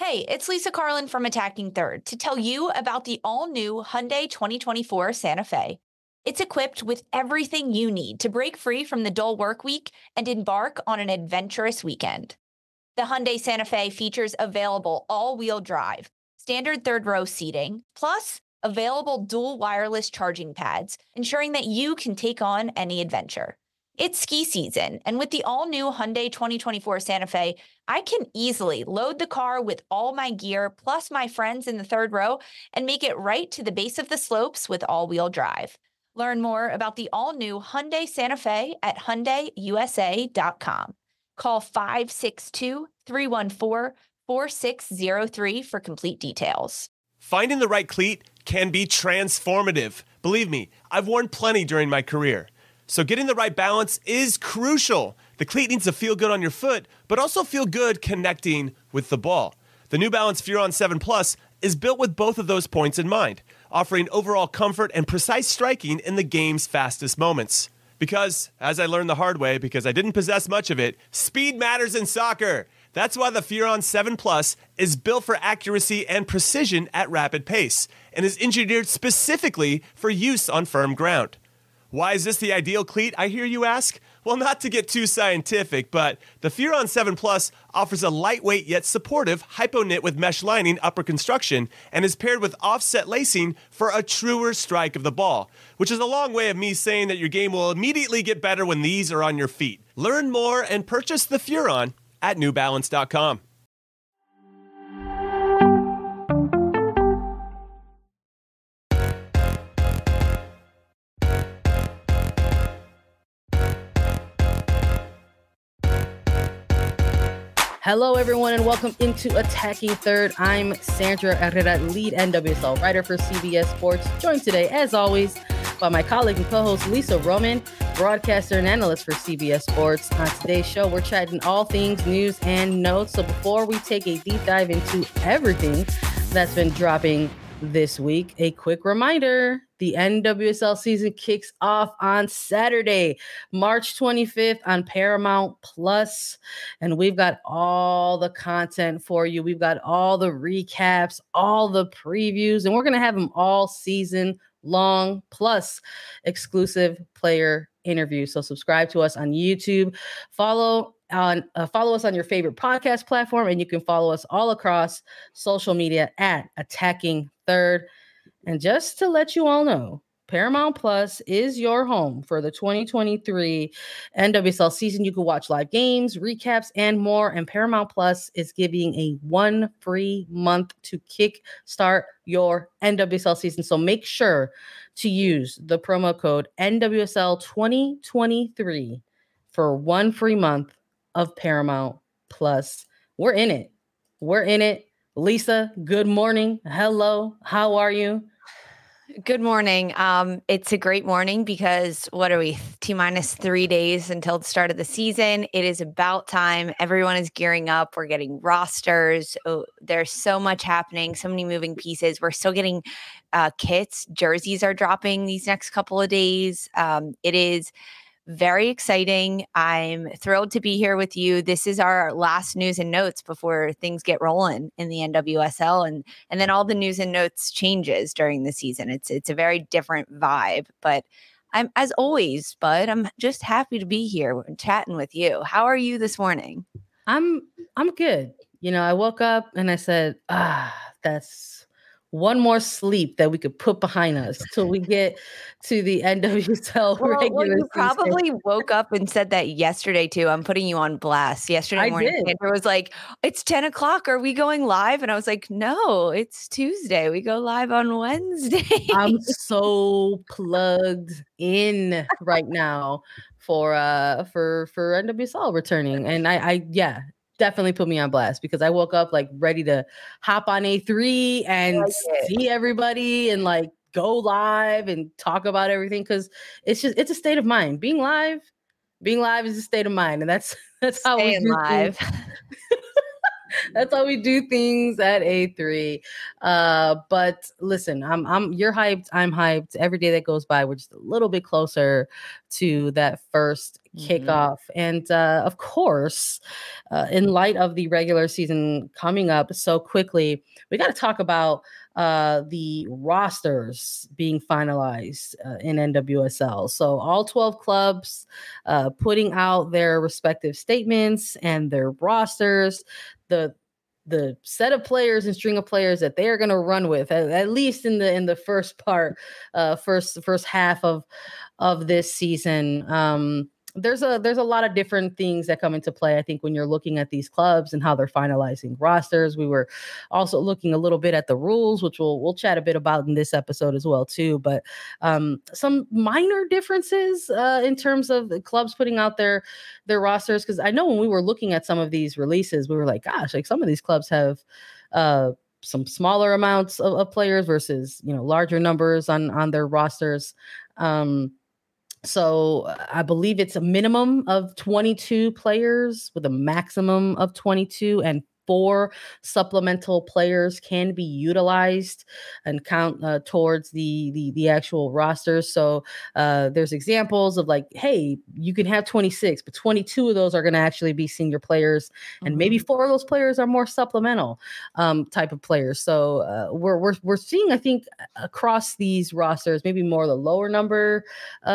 Hey, it's Lisa Carlin from Attacking Third to tell you about the all-new Hyundai 2024 Santa Fe. It's equipped with everything you need to break free from the dull work week and embark on an adventurous weekend. The Hyundai Santa Fe features available all-wheel drive, standard third-row seating, plus available dual wireless charging pads, ensuring that you can take on any adventure. It's ski season, and with the all-new Hyundai 2024 Santa Fe, I can easily load the car with all my gear plus my friends in the third row and make it right to the base of the slopes with all-wheel drive. Learn more about the all-new Hyundai Santa Fe at HyundaiUSA.com. Call 562-314-4603 for complete details. Finding the right cleat can be transformative. Believe me, I've worn plenty during my career. So getting the right balance is crucial. The cleat needs to feel good on your foot, but also feel good connecting with the ball. The New Balance Furon 7 Plus is built with both of those points in mind, offering overall comfort and precise striking in the game's fastest moments. Because, as I learned the hard way, because I didn't possess much of it, speed matters in soccer. That's why the Furon 7 Plus is built for accuracy and precision at rapid pace, and is engineered specifically for use on firm ground. Why is this the ideal cleat, I hear you ask? Well, not to get too scientific, but the Furon 7 Plus offers a lightweight yet supportive hypo-knit with mesh lining upper construction and is paired with offset lacing for a truer strike of the ball, which is a long way of me saying that your game will immediately get better when these are on your feet. Learn more and purchase the Furon at newbalance.com. Hello, everyone, and welcome into Attacking Third. I'm Sandra Herrera, lead NWSL writer for CBS Sports, joined today, as always, by my colleague and co-host Lisa Roman, broadcaster and analyst for CBS Sports. On today's show, we're chatting all things news and notes. So before we take a deep dive into everything that's been dropping this week, a quick reminder: the NWSL season kicks off on Saturday, March 25th on Paramount Plus, and we've got all the content for you. We've got all the recaps, all the previews, and we're going to have them all season long, plus exclusive player interviews. So subscribe to us on YouTube, follow us on your favorite podcast platform, and you can follow us all across social media at Attacking Third. And just to let you all know, Paramount Plus is your home for the 2023 NWSL season. You can watch live games, recaps, and more. And Paramount Plus is giving a 1 free month to kickstart your NWSL season. So make sure to use the promo code NWSL 2023 for 1 free month of Paramount Plus. We're in it. We're in it. Lisa, good morning. Hello. How are you? Good morning. It's a great morning because what are we, T-3 days until the start of the season. It is about time. Everyone is gearing up. We're getting rosters. Oh, there's so much happening, so many moving pieces. We're still getting kits. Jerseys are dropping these next couple of days. It is very exciting. I'm thrilled to be here with you. This is our last news and notes before things get rolling in the NWSL, and then all the news and notes changes during the season. It's a very different vibe, but I'm, as always, Bud, I'm just happy to be here chatting with you. How are you this morning? I'm good. You know, I woke up and I said, that's one more sleep that we could put behind us till we get to the NWSL regular you season. probably woke up and said that yesterday too. I'm putting you on blast. Yesterday morning, Sandra was like, "It's 10 o'clock. Are we going live?" And I was like, "No, it's Tuesday. We go live on Wednesday." I'm so plugged in right now for NWSL returning, and I definitely put me on blast because I woke up like ready to hop on A3 and see everybody and like go live and talk about everything, because it's a state of mind. Being live is a state of mind, and that's how we do live. That's how we do things at A3. But listen, you're hyped. I'm hyped. Every day that goes by, we're just a little bit closer to that first kickoff. And of course, in light of the regular season coming up so quickly, we got to talk about the rosters being finalized in NWSL. So all 12 clubs putting out their respective statements and their rosters, the set of players and string of players that they are going to run with, at least in the first part, first half of this season. There's a lot of different things that come into play, I think, when you're looking at these clubs and how they're finalizing rosters. We were also looking a little bit at the rules, which we'll chat a bit about in this episode as well too. But some minor differences in terms of the clubs putting out their rosters, because I know when we were looking at some of these releases, we were like, gosh, like some of these clubs have some smaller amounts of players versus larger numbers on their rosters. So I believe it's a minimum of 22 players with a maximum of 22, and 4 supplemental players can be utilized and count towards the actual rosters. So there's examples of like, hey, you can have 26, but 22 of those are going to actually be senior players, and maybe 4 of those players are more supplemental type of players. So we're seeing, I think, across these rosters, maybe more the lower number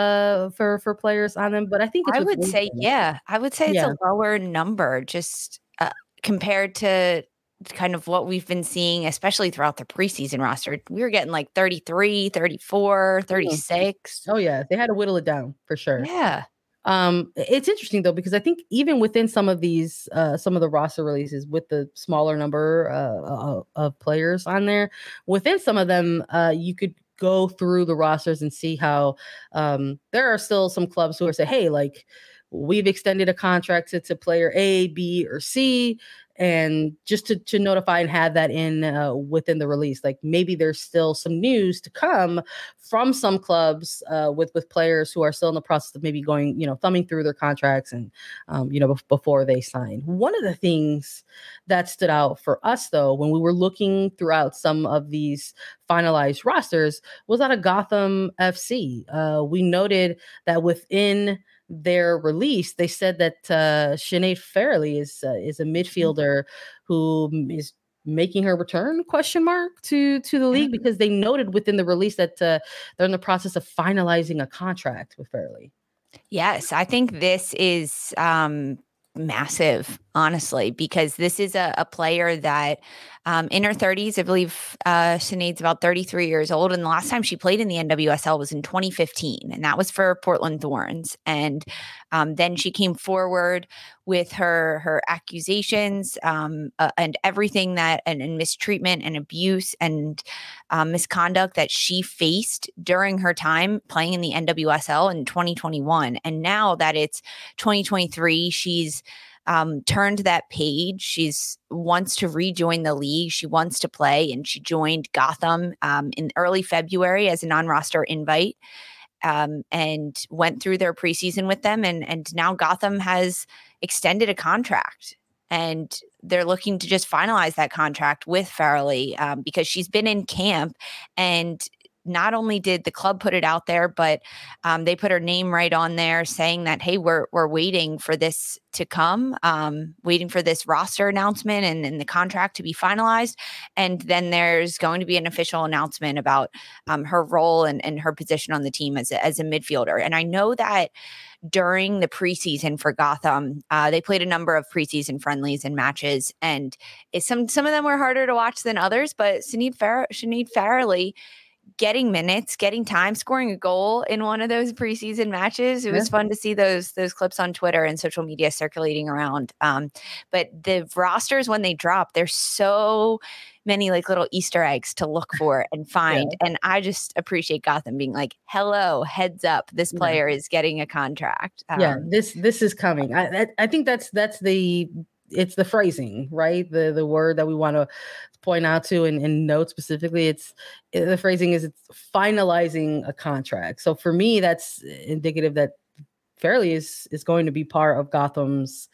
for players on them. But I think I would say it's a lower number, just compared to kind of what we've been seeing, especially throughout the preseason roster. We were getting like 33, 34, 36. Oh yeah, they had to whittle it down for sure. Yeah. It's interesting though, because I think even within some of these, some of the roster releases with the smaller number of players on there, within some of them, you could go through the rosters and see how there are still some clubs who are saying, hey, like, we've extended a contract to player A, B, or C, and just to notify and have that in within the release. Like maybe there's still some news to come from some clubs with players who are still in the process of maybe going, thumbing through their contracts and, before they sign. One of the things that stood out for us, though, when we were looking throughout some of these finalized rosters, was out of Gotham FC. We noted that within their release, they said that Sinead Farrelly is a midfielder who is making her return ? To the league, because they noted within the release that they're in the process of finalizing a contract with Farrelly. Yes, I think this is massive, honestly, because this is a player that in her 30s, I believe Sinead's about 33 years old. And the last time she played in the NWSL was in 2015. And that was for Portland Thorns. And then she came forward with her accusations and everything that and mistreatment and abuse and misconduct that she faced during her time playing in the NWSL in 2021. And now that it's 2023, she's turned that page. She's wants to rejoin the league. She wants to play, and she joined Gotham in early February as a non-roster invite, and went through their preseason with them. And now Gotham has extended a contract, and they're looking to just finalize that contract with Farrelly because she's been in camp. And not only did the club put it out there, but they put her name right on there saying that, hey, we're waiting for this to come, waiting for this roster announcement and the contract to be finalized. And then there's going to be an official announcement about her role and her position on the team as a midfielder. And I know that during the preseason for Gotham, they played a number of preseason friendlies and matches, and some of them were harder to watch than others. But Sinead Farrelly getting minutes, getting time, scoring a goal in one of those preseason matches. It was fun to see those clips on Twitter and social media circulating around. But the rosters, when they drop, there's so many like little Easter eggs to look for and find. Yeah. And I just appreciate Gotham being like, hello, heads up, this player is getting a contract. This is coming. I think that's it's the phrasing, right? The word that we want to point out to and note specifically. The phrasing is it's finalizing a contract. So for me, that's indicative that Farrelly is going to be part of Gotham's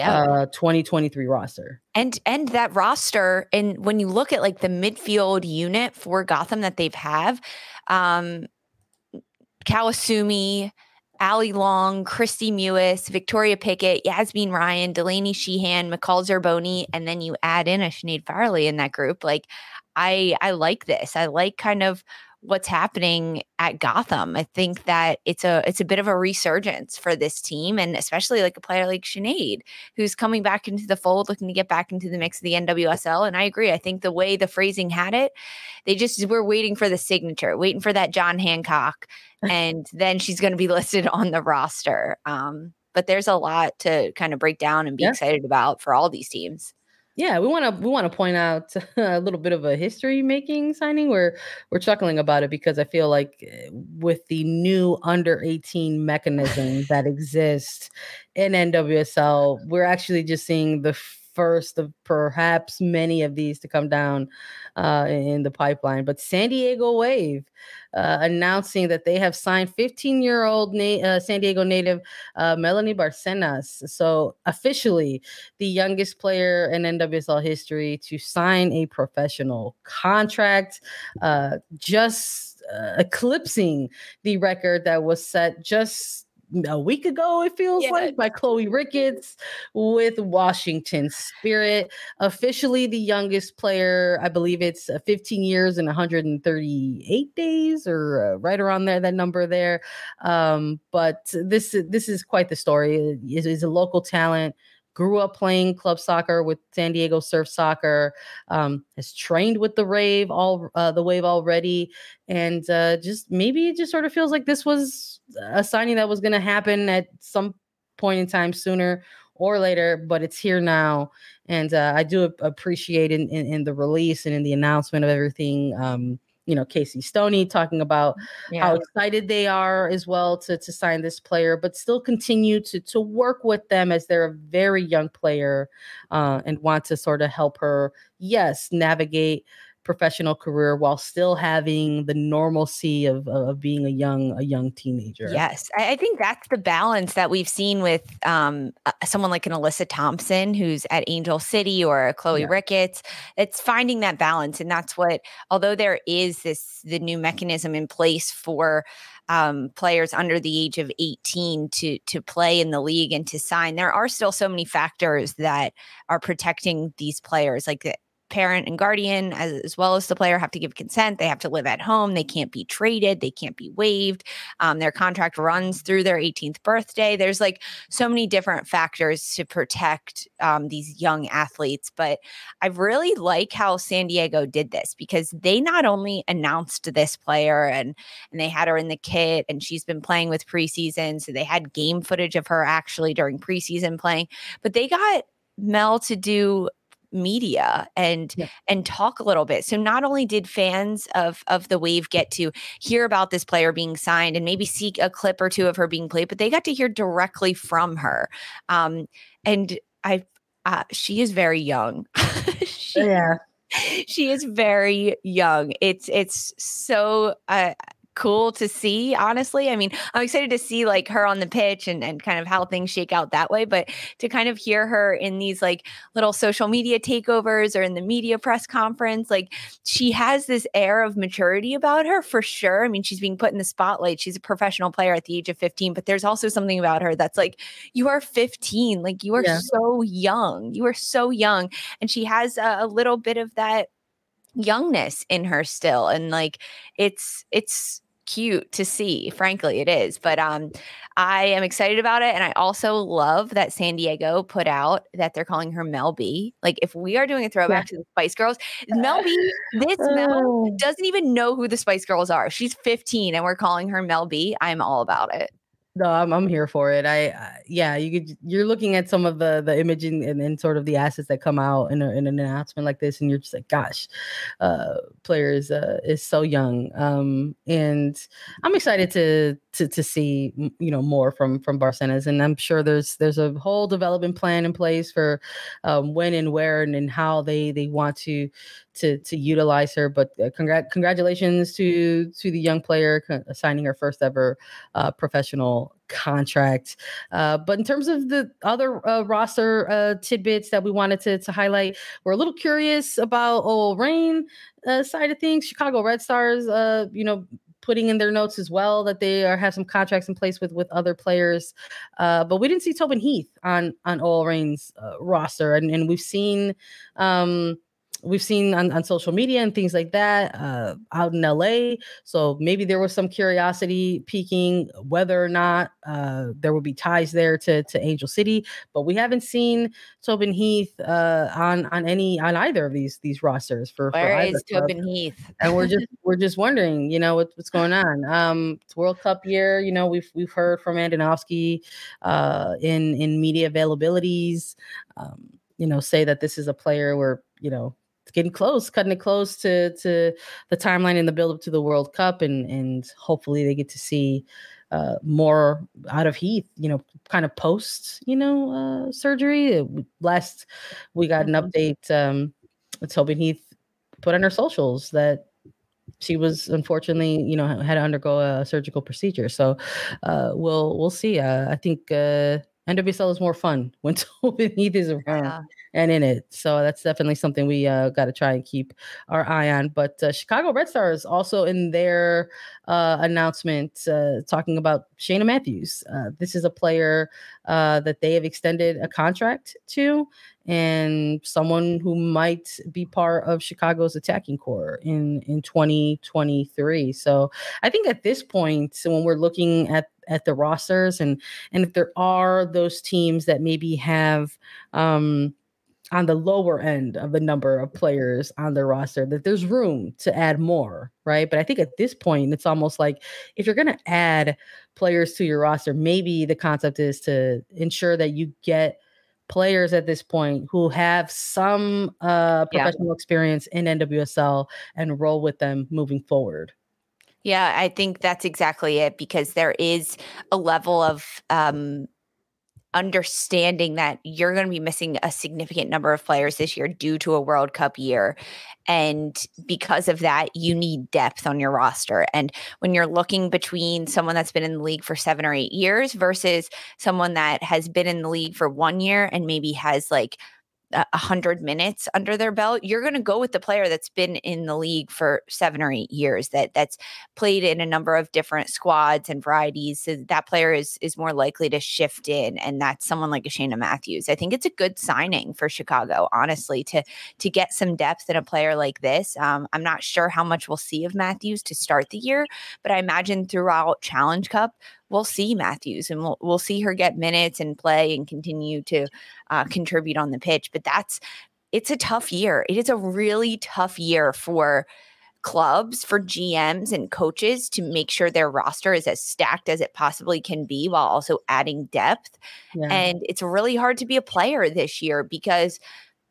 2023 roster. And that roster, and when you look at like the midfield unit for Gotham that they've Kawasumi, Allie Long, Christy Mewis, Victoria Pickett, Yasmin Ryan, Delaney Sheehan, McCall Zerboni, and then you add in a Sinead Farley in that group. Like, I like this. I like kind of what's happening at Gotham. I think that it's a bit of a resurgence for this team, and especially like a player like Sinead, who's coming back into the fold, looking to get back into the mix of the NWSL. And I agree. I think the way the phrasing had it, they just were waiting for the signature, waiting for that John Hancock, and then she's going to be listed on the roster. But there's a lot to kind of break down and be excited about for all these teams. Yeah, we want to point out a little bit of a history making signing where we're chuckling about it because I feel like with the new under 18 mechanism that exists in NWSL, we're actually just seeing the first of perhaps many of these to come down in the pipeline. But San Diego Wave announcing that they have signed 15-year-old San Diego native Melanie Barcenas. So officially the youngest player in NWSL history to sign a professional contract, just eclipsing the record that was set just a week ago, it feels like, by Chloe Ricketts with Washington Spirit. Officially the youngest player, I believe it's 15 years and 138 days or right around there, that number there. But this is quite the story. It is a local talent. Grew up playing club soccer with San Diego Surf Soccer, has trained with the Wave already, and just maybe it just sort of feels like this was a signing that was going to happen at some point in time sooner or later, but it's here now, and I do appreciate in the release and in the announcement of everything. Casey Stoney talking about how excited they are as well to sign this player, but still continue to work with them as they're a very young player and want to sort of help her, navigate professional career while still having the normalcy of being a young teenager. Yes, I think that's the balance that we've seen with someone like an Alyssa Thompson, who's at Angel City, or Chloe Ricketts. It's finding that balance, and that's what. Although there is the new mechanism in place for players under the age of 18 to play in the league and to sign, there are still so many factors that are protecting these players, like the parent and guardian as well as the player have to give consent. They have to live at home. They can't be traded. They can't be waived. Their contract runs through their 18th birthday. There's like so many different factors to protect these young athletes. But I really like how San Diego did this, because they not only announced this player and they had her in the kit, and she's been playing with preseason. So they had game footage of her actually during preseason playing, but they got Mel to do media and talk a little bit. So not only did fans of the Wave get to hear about this player being signed and maybe see a clip or two of her being played, but they got to hear directly from her. And she is very young. She is very young. It's so cool to see, honestly. I mean, I'm excited to see like her on the pitch and kind of how things shake out that way, but to kind of hear her in these like little social media takeovers or in the media press conference, like she has this air of maturity about her for sure. I mean, she's being put in the spotlight. She's a professional player at the age of 15, but there's also something about her that's like, you are 15, like you are so young. You are so young. And she has a little bit of that youngness in her still. And like, it's cute to see, frankly it is, but I am excited about it. And I also love that San Diego put out that they're calling her Mel B. Like, if we are doing a throwback to the Spice Girls, Mel B, Mel doesn't even know who the Spice Girls are. She's 15 and we're calling her Mel B. I'm all about it. No, I'm here for it. You're looking at some of the imaging and sort of the assets that come out in an announcement like this, and you're just like, gosh, player is so young. And I'm excited to see more from Barcenas, and I'm sure there's a whole development plan in place for when and where and how they want to utilize her. But congratulations to the young player signing her first ever professional contract. But in terms of the other roster tidbits that we wanted to highlight, we're a little curious about OL Reign side of things. Chicago Red Stars, putting in their notes as well that they have some contracts in place with other players. But we didn't see Tobin Heath on OL Reign's roster, and we've seen on social media and things like that out in LA. So maybe there was some curiosity piquing whether or not there would be ties there to Angel City, but we haven't seen Tobin Heath on either of these rosters for Where either is club. Tobin Heath? And we're just wondering, what's going on. It's World Cup year. We've heard from Andonovski in media availabilities, say that this is a player where it's getting close, cutting it close to the timeline in the build up to the World Cup, and hopefully they get to see more out of Heath, kind of post surgery. Last we got an update. Tobin Heath put on her socials that she was unfortunately, had to undergo a surgical procedure. So we'll see. I think NWSL is more fun when Tobin Heath is around and in it. So that's definitely something we got to try and keep our eye on. But Chicago Red Stars also in their announcement talking about Shayna Matthews. This is a player that they have extended a contract to, and someone who might be part of Chicago's attacking core in 2023. So I think at this point, when we're looking at the rosters and if there are those teams that maybe have on the lower end of the number of players on their roster, that there's room to add more, right? But I think at this point, it's almost like if you're going to add players to your roster, maybe the concept is to ensure that you get players at this point who have some professional experience in NWSL and roll with them moving forward. Yeah, I think that's exactly it, because there is a level of understanding that you're going to be missing a significant number of players this year due to a World Cup year. And because of that, you need depth on your roster. And when you're looking between someone that's been in the league for 7 or 8 years versus someone that has been in the league for 1 year and maybe has like 100 minutes under their belt, you're going to go with the player that's been in the league for 7 or 8 years, that's played in a number of different squads and varieties. So that player is more likely to shift in, and that's someone like a Shayna Matthews. I think it's a good signing for Chicago, honestly, to get some depth in a player like this. I'm not sure how much we'll see of Matthews to start the year, but I imagine throughout Challenge Cup, we'll see Matthews, and we'll see her get minutes and play and continue to contribute on the pitch. But it's a tough year. It is a really tough year for clubs, for GMs and coaches to make sure their roster is as stacked as it possibly can be while also adding depth. Yeah. And it's really hard to be a player this year because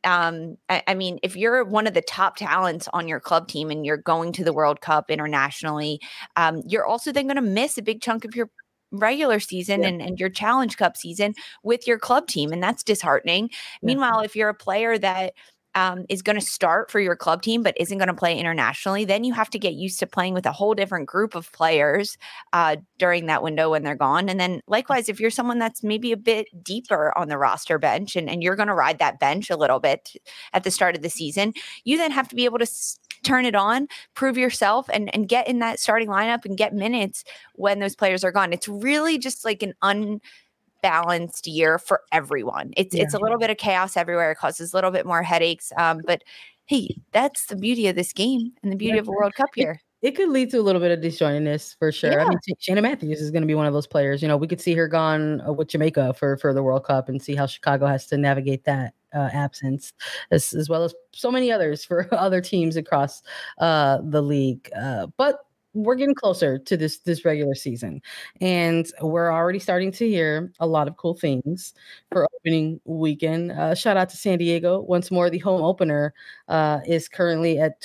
I mean, if you're one of the top talents on your club team and you're going to the World Cup internationally, you're also then going to miss a big chunk of your regular season and your Challenge Cup season with your club team. And that's disheartening. Meanwhile, if you're a player that is going to start for your club team but isn't going to play internationally, then you have to get used to playing with a whole different group of players during that window when they're gone. And then likewise, if you're someone that's maybe a bit deeper on the roster bench and you're going to ride that bench a little bit at the start of the season, you then have to be able to turn it on, prove yourself, and get in that starting lineup and get minutes when those players are gone. It's really just like an unbalanced year for everyone. It's a little bit of chaos everywhere. It causes a little bit more headaches. But hey, that's the beauty of this game and the beauty of a World Cup year. It could lead to a little bit of disjointedness for sure. Yeah. I mean, Shayna Matthews is going to be one of those players. We could see her gone with Jamaica for the World Cup and see how Chicago has to navigate that absence, as well as so many others for other teams across the league. But we're getting closer to this regular season, and we're already starting to hear a lot of cool things for opening weekend. Shout out to San Diego once more. The home opener is currently at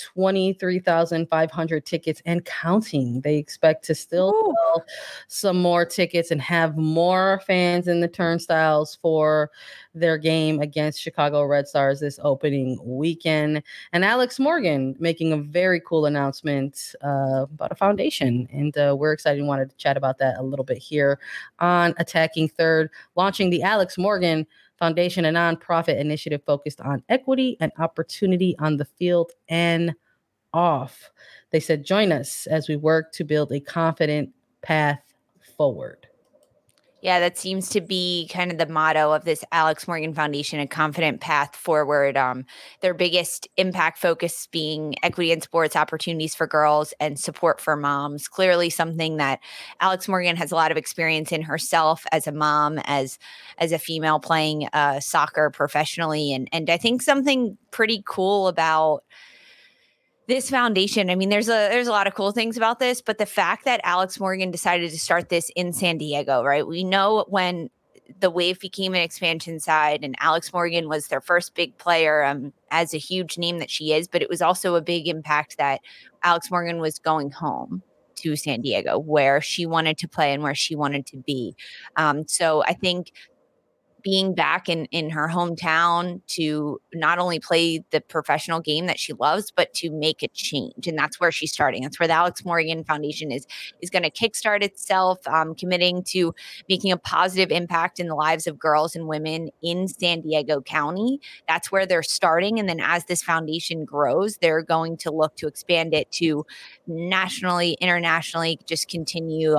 23,500 tickets and counting. They expect to still sell some more tickets and have more fans in the turnstiles for their game against Chicago Red Stars this opening weekend. And Alex Morgan making a very cool announcement about a foundation. And we're excited and wanted to chat about that a little bit here on Attacking Third, launching the Alex Morgan Foundation, a nonprofit initiative focused on equity and opportunity on the field and off. They said, join us as we work to build a confident path forward. Yeah, that seems to be kind of the motto of this Alex Morgan Foundation, a confident path forward. Their biggest impact focus being equity in sports, opportunities for girls, and support for moms. Clearly something that Alex Morgan has a lot of experience in herself as a mom, as a female playing soccer professionally. And I think something pretty cool about this foundation, I mean, there's a lot of cool things about this, but the fact that Alex Morgan decided to start this in San Diego, right? We know when the Wave became an expansion side and Alex Morgan was their first big player as a huge name that she is, but it was also a big impact that Alex Morgan was going home to San Diego where she wanted to play and where she wanted to be. So I think being back in her hometown to not only play the professional game that she loves, but to make a change. And that's where she's starting. That's where the Alex Morgan Foundation is going to kickstart itself, committing to making a positive impact in the lives of girls and women in San Diego County. That's where they're starting. And then as this foundation grows, they're going to look to expand it to nationally, internationally, just continue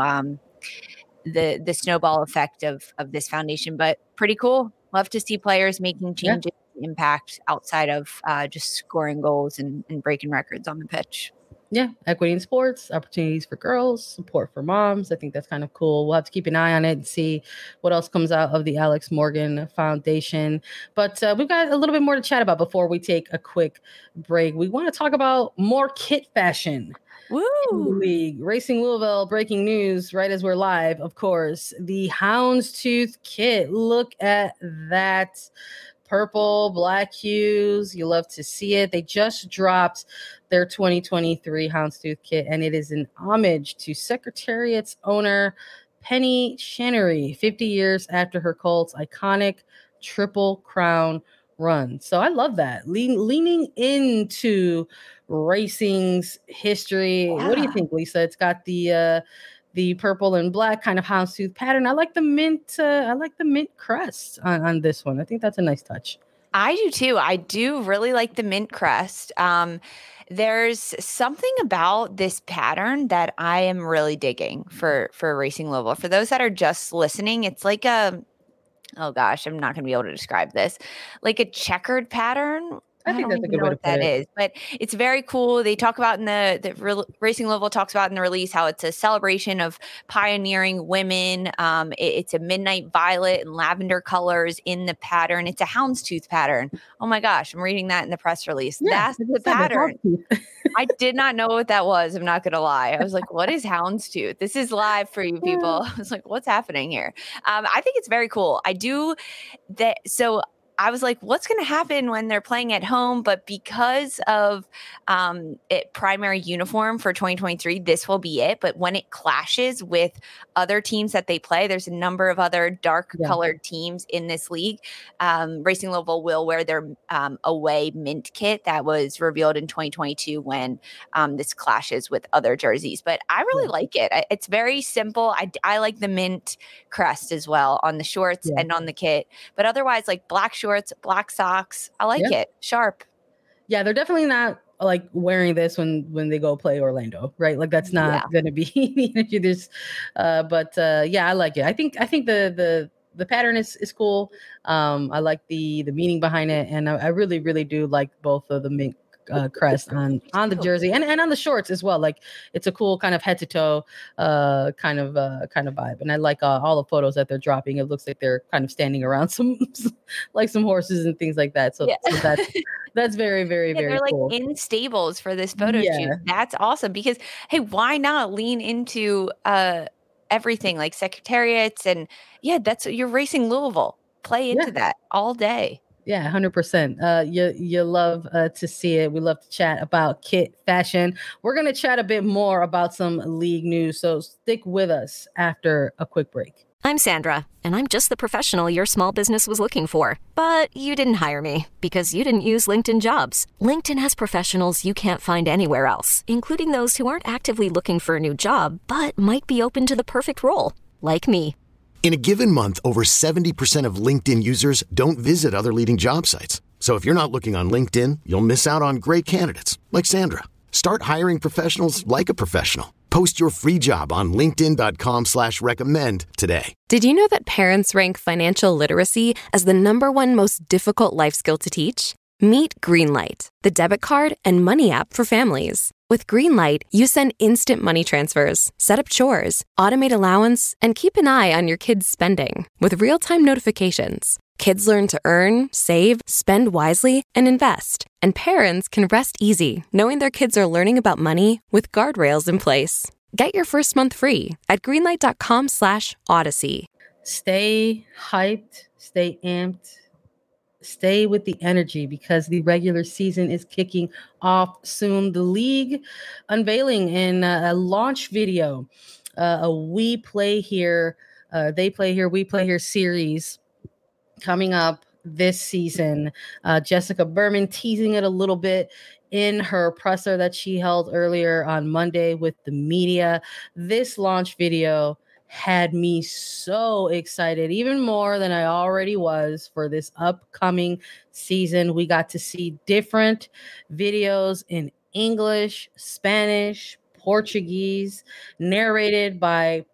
the snowball effect of this foundation. But pretty cool. Love to see players making changes, impact outside of just scoring goals and breaking records on the pitch. Yeah, equity in sports, opportunities for girls, support for moms. I think that's kind of cool. We'll have to keep an eye on it and see what else comes out of the Alex Morgan Foundation. But we've got a little bit more to chat about before we take a quick break. We want to talk about more kit fashion. Woo! League. Racing Louisville, breaking news right as we're live, of course. The Houndstooth kit. Look at that. Purple, black hues. You love to see it. They just dropped their 2023 Houndstooth kit, and it is an homage to Secretariat's owner, Penny Chenery, 50 years after her Colts' iconic Triple Crown run. So I love that. Leaning into racing's history. Yeah. What do you think, Lisa? It's got the purple and black kind of houndstooth pattern. I like the mint. I like the mint crest on this one. I think that's a nice touch. I do too. I do really like the mint crest. There's something about this pattern that I am really digging for Racing Louisville. For those that are just listening, it's like oh gosh, I'm not going to be able to describe this. Like a checkered pattern. I think that's a good way to put it. That is, but it's very cool. They talk about in the Racing Louisville talks about in the release how it's a celebration of pioneering women. It's a midnight violet and lavender colors in the pattern. It's a houndstooth pattern. Oh my gosh, I'm reading that in the press release. Yeah, that's the pattern. I did not know what that was. I'm not going to lie. I was like, what is houndstooth? This is live for you people. I was like, what's happening here? I think it's very cool. I do that. So I was like, what's going to happen when they're playing at home? But because of primary uniform for 2023, this will be it. But when it clashes with other teams that they play, there's a number of other dark colored teams in this league. Racing Louisville will wear their away mint kit that was revealed in 2022 when this clashes with other jerseys. But I really like it. It's very simple. I like the mint crest as well on the shorts and on the kit. But otherwise, like black shorts, black socks. I like it. Sharp. Yeah, they're definitely not like wearing this when they go play Orlando, right? Like that's not going to be this. But I like it. I think the pattern is cool. I like the meaning behind it, and I really, really do like both of the mint crest on the jersey and on the shorts as well. Like it's a cool kind of head to toe kind of vibe, and I like all the photos that they're dropping. It looks like they're kind of standing around some horses and things like that. So that's very, very, very they're cool. Like in stables for this photo shoot. That's awesome because hey, why not lean into everything like Secretariats and that's you're Racing Louisville. Play into that all day. Yeah, 100%. You love to see it. We love to chat about kit fashion. We're going to chat a bit more about some league news, so stick with us after a quick break. I'm Sandra, and I'm just the professional your small business was looking for. But you didn't hire me because you didn't use LinkedIn Jobs. LinkedIn has professionals you can't find anywhere else, including those who aren't actively looking for a new job, but might be open to the perfect role, like me. In a given month, over 70% of LinkedIn users don't visit other leading job sites. So if you're not looking on LinkedIn, you'll miss out on great candidates like Sandra. Start hiring professionals like a professional. Post your free job on linkedin.com/recommend today. Did you know that parents rank financial literacy as the #1 most difficult life skill to teach? Meet Greenlight, the debit card and money app for families. With Greenlight, you send instant money transfers, set up chores, automate allowance, and keep an eye on your kids' spending with real-time notifications. Kids learn to earn, save, spend wisely, and invest. And parents can rest easy knowing their kids are learning about money with guardrails in place. Get your first month free at greenlight.com/Odyssey. Stay hyped, stay amped, stay with the energy because the regular season is kicking off soon. The league unveiling in a launch video, a We Play Here, They Play Here, We Play Here series coming up this season. Jessica Berman teasing it a little bit in her presser that she held earlier on Monday with the media. This launch video had me so excited, even more than I already was for this upcoming season. We got to see different videos in English, Spanish, Portuguese, narrated by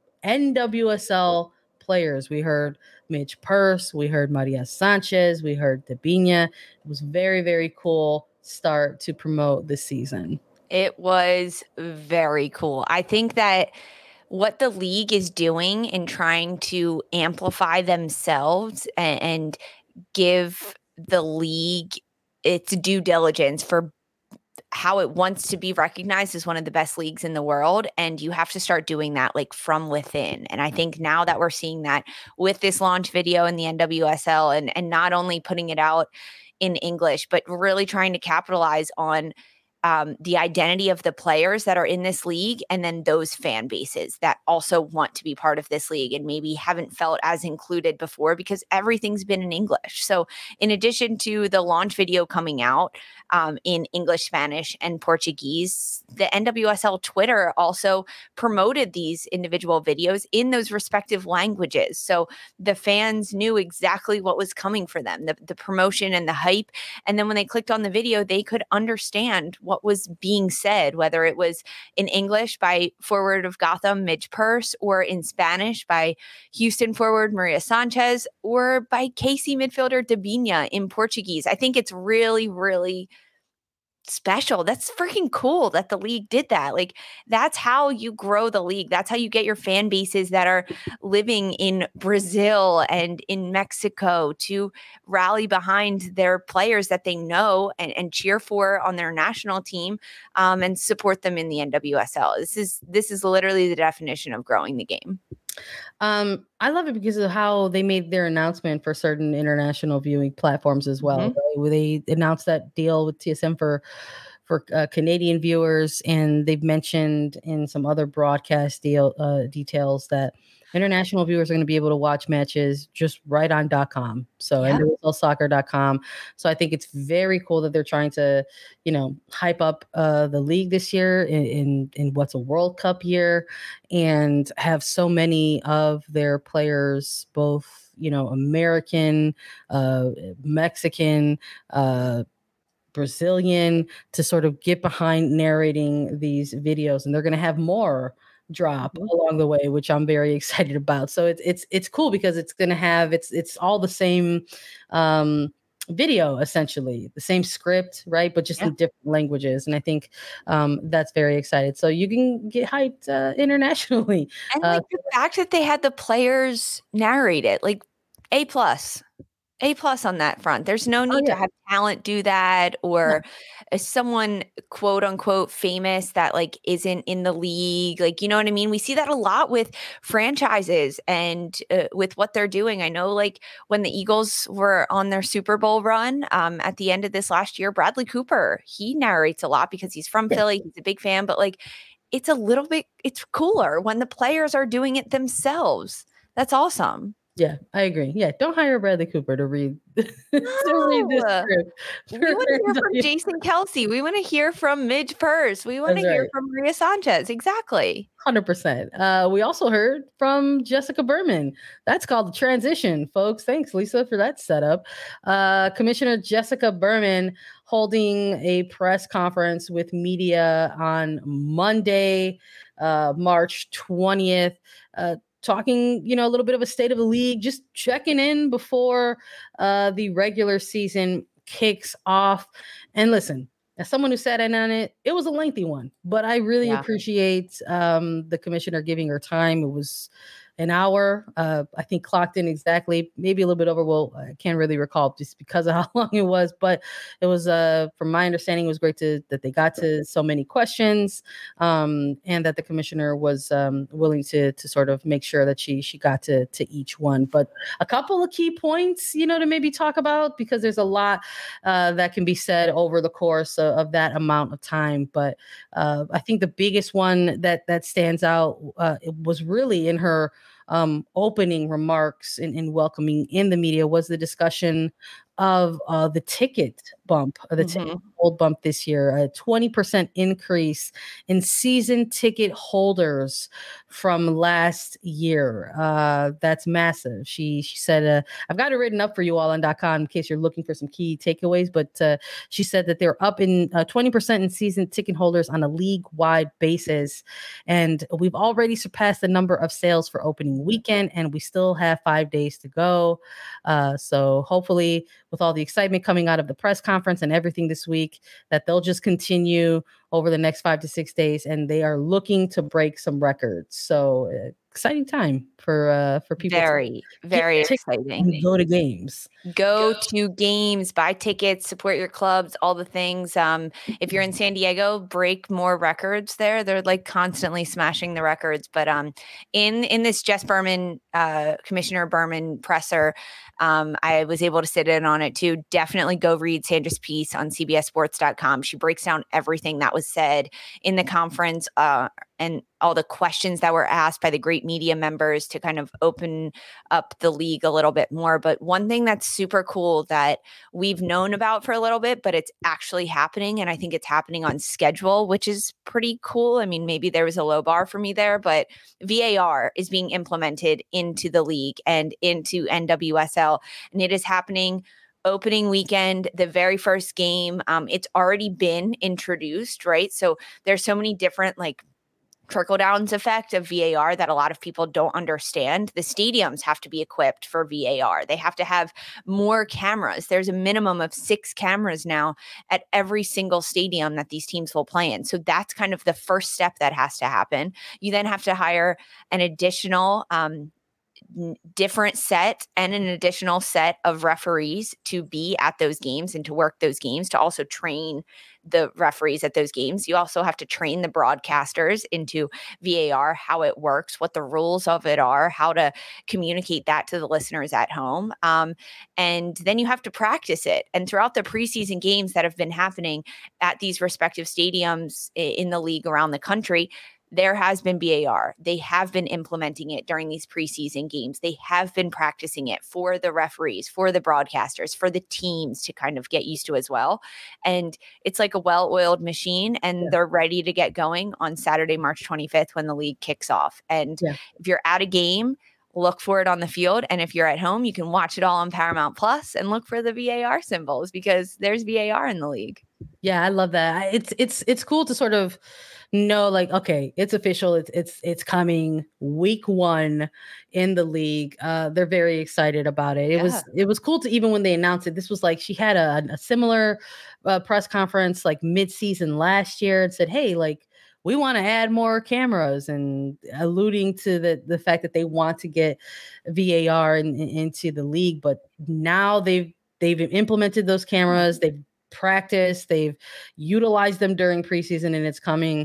NWSL players. We heard Midge Purce, we heard Maria Sanchez, we heard Debinha. It was very, very cool start to promote the season. It was very cool. I think that what the league is doing in trying to amplify themselves and give the league its due diligence for how it wants to be recognized as one of the best leagues in the world. And you have to start doing that like from within. And I think now that we're seeing that with this launch video in the NWSL and not only putting it out in English, but really trying to capitalize on the identity of the players that are in this league and then those fan bases that also want to be part of this league and maybe haven't felt as included before because everything's been in English. So in addition to the launch video coming out in English, Spanish, and Portuguese, the NWSL Twitter also promoted these individual videos in those respective languages. So the fans knew exactly what was coming for them, the promotion and the hype. And then when they clicked on the video, they could understand what was being said, whether it was in English by forward of Gotham, Midge Purce, or in Spanish by Houston forward Maria Sanchez, or by KC midfielder Debinha in Portuguese. I think it's really, really special. That's freaking cool that the league did that. Like, that's how you grow the league. That's how you get your fan bases that are living in Brazil and in Mexico to rally behind their players that they know and cheer for on their national team and support them in the NWSL. This is literally the definition of growing the game. I love it because of how they made their announcement for certain international viewing platforms as well. Mm-hmm. Right? Where they announced that deal with TSM for Canadian viewers, and they've mentioned in some other broadcast details that international viewers are going to be able to watch matches just right on .com. So NWSLsoccer.com. So I think it's very cool that they're trying to, hype up the league this year in what's a World Cup year and have so many of their players, both, American, Mexican, Brazilian, to sort of get behind narrating these videos. And they're going to have more drop along the way, which I'm very excited about. So it's cool because it's going to have it's all the same video, essentially the same script, right? But just in different languages. And I think that's very excited. So you can get hyped internationally. And like the fact that they had the players narrate it, like A+ on that front. There's no need to have talent do that or someone quote unquote famous that like isn't in the league. Like, you know what I mean? We see that a lot with franchises and with what they're doing. I know like when the Eagles were on their Super Bowl run at the end of this last year, Bradley Cooper, he narrates a lot because he's from Philly. He's a big fan, but like it's cooler when the players are doing it themselves. That's awesome. Yeah, I agree. Yeah, don't hire Bradley Cooper to read to read this No. script. We want to hear from Jason Kelsey. We want to hear from Midge Purse. We want to That's hear right. from Maria Sanchez. Exactly. 100%. We also heard from Jessica Berman. That's called the transition, folks. Thanks, Lisa, for that setup. Commissioner Jessica Berman holding a press conference with media on Monday, March 20th. Talking, a little bit of a state of the league, just checking in before the regular season kicks off. And listen, as someone who sat in on it, it was a lengthy one, but I really appreciate the commissioner giving her time. It was an hour, I think clocked in exactly, maybe a little bit over. Well, I can't really recall just because of how long it was, but it was, from my understanding, it was great that they got to so many questions, and that the commissioner was willing to sort of make sure that she got to each one. But a couple of key points, to maybe talk about, because there's a lot that can be said over the course of that amount of time. But I think the biggest one that stands out, it was really in her opening remarks in welcoming in the media, was the discussion of the ticket bump, the ticket hold bump this year, a 20% increase in season ticket holders from last year. That's massive. She said, I've got it written up for you all on .com in case you're looking for some key takeaways, but she said that they're up in 20% in season ticket holders on a league-wide basis. And we've already surpassed the number of sales for opening weekend, and we still have 5 days to go. So hopefully, with all the excitement coming out of the press conference and everything this week, that they'll just continue over the next 5 to 6 days, and they are looking to break some records. So exciting time for people. Very, very exciting. Go to games. Go to games, buy tickets, support your clubs, all the things. If you're in San Diego, break more records there. They're like constantly smashing the records. But in this Commissioner Berman presser, I was able to sit in on it too. Definitely go read Sandra's piece on CBSSports.com. She breaks down everything that was said in the conference, and all the questions that were asked by the great media members to kind of open up the league a little bit more. But one thing that's super cool that we've known about for a little bit, but it's actually happening, and I think it's happening on schedule, which is pretty cool. I mean, maybe there was a low bar for me there, but VAR is being implemented into the league and into NWSL, and it is happening opening weekend, the very first game. It's already been introduced, right? So there's so many different trickle downs effect of VAR that a lot of people don't understand. The stadiums have to be equipped for VAR. They have to have more cameras. There's a minimum of 6 cameras now at every single stadium that these teams will play in. So that's kind of the first step that has to happen. You then have to hire an additional different set and an additional set of referees to be at those games and to work those games, to also train the referees at those games. You also have to train the broadcasters into VAR, how it works, what the rules of it are, how to communicate that to the listeners at home. And then you have to practice it. And throughout the preseason games that have been happening at these respective stadiums in the league around the country, there has been VAR. They have been implementing it during these preseason games. They have been practicing it for the referees, for the broadcasters, for the teams to kind of get used to as well. And it's like a well-oiled machine, and they're ready to get going on Saturday, March 25th, when the league kicks off. And if you're at a game, look for it on the field. And if you're at home, you can watch it all on Paramount Plus and look for the VAR symbols, because there's VAR in the league. Yeah, I love that. It's cool to sort of know, okay, it's official. It's coming week 1 in the league. They're very excited about it. It was cool to, even when they announced it, this was like, she had a similar press conference mid-season last year and said, hey, we want to add more cameras, and alluding to the fact that they want to get VAR into the league. But now they've implemented those cameras. They've practiced, they've utilized them during preseason, and it's coming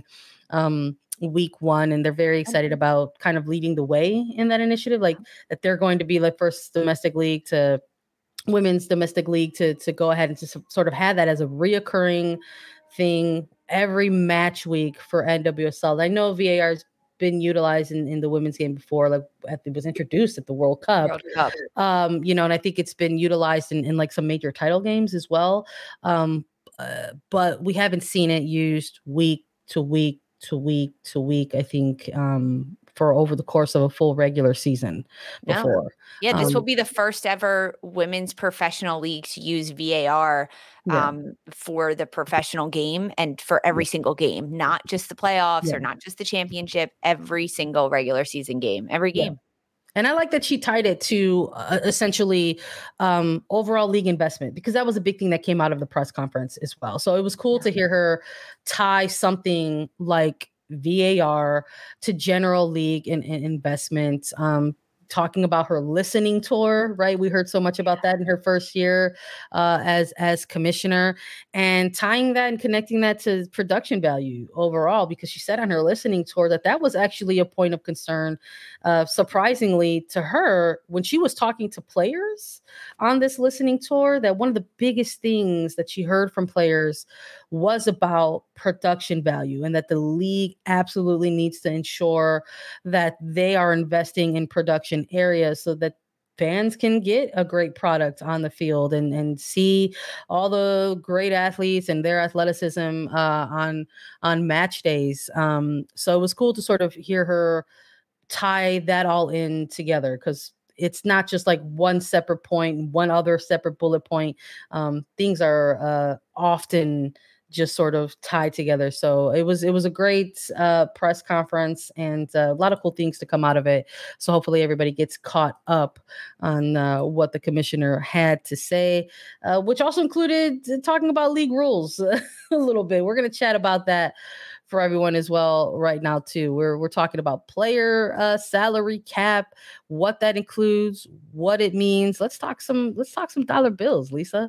week 1, and they're very excited about kind of leading the way in that initiative, that they're going to be first domestic league to women's domestic league to go ahead and to sort of have that as a reoccurring thing every match week for NWSL. I know VAR is been utilized in the women's game before, like it was introduced at the World Cup. And I think it's been utilized in like some major title games as well. But we haven't seen it used week to week to week to week, I think, for over the course of a full regular season before. No. Yeah, this will be the first ever women's professional league to use VAR for the professional game and for every single game, not just the playoffs or not just the championship, every single regular season game, every game. And I like that she tied it to essentially overall league investment, because that was a big thing that came out of the press conference as well. So it was cool to hear her tie something like VAR to general league and investment. Talking about her listening tour, right? We heard so much about that in her first year as commissioner, and tying that and connecting that to production value overall, because she said on her listening tour that was actually a point of concern, surprisingly to her, when she was talking to players on this listening tour, that one of the biggest things that she heard from players was about production value, and that the league absolutely needs to ensure that they are investing in production areas so that fans can get a great product on the field and see all the great athletes and their athleticism on match days. So it was cool to sort of hear her tie that all in together, because it's not just like one separate point, one other separate bullet point. Things are often just sort of tied together. So it was a great press conference, and a lot of cool things to come out of it. So hopefully everybody gets caught up on what the commissioner had to say, which also included talking about league rules a little bit. We're going to chat about that for everyone as well right now too. We're talking about player salary cap, what that includes, what it means. Let's talk some dollar bills, Lisa.